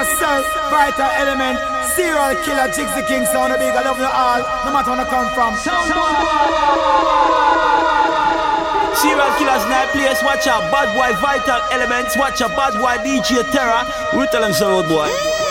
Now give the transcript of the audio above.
yourself, Vital Element, Serial Killer, Jigsy King, sound big. I love you all, no matter where I come from. Serial Killers night place, watch out. Bad boy Vital Elements, watch out. Bad boy DJ Terror. We tell them so, road boy.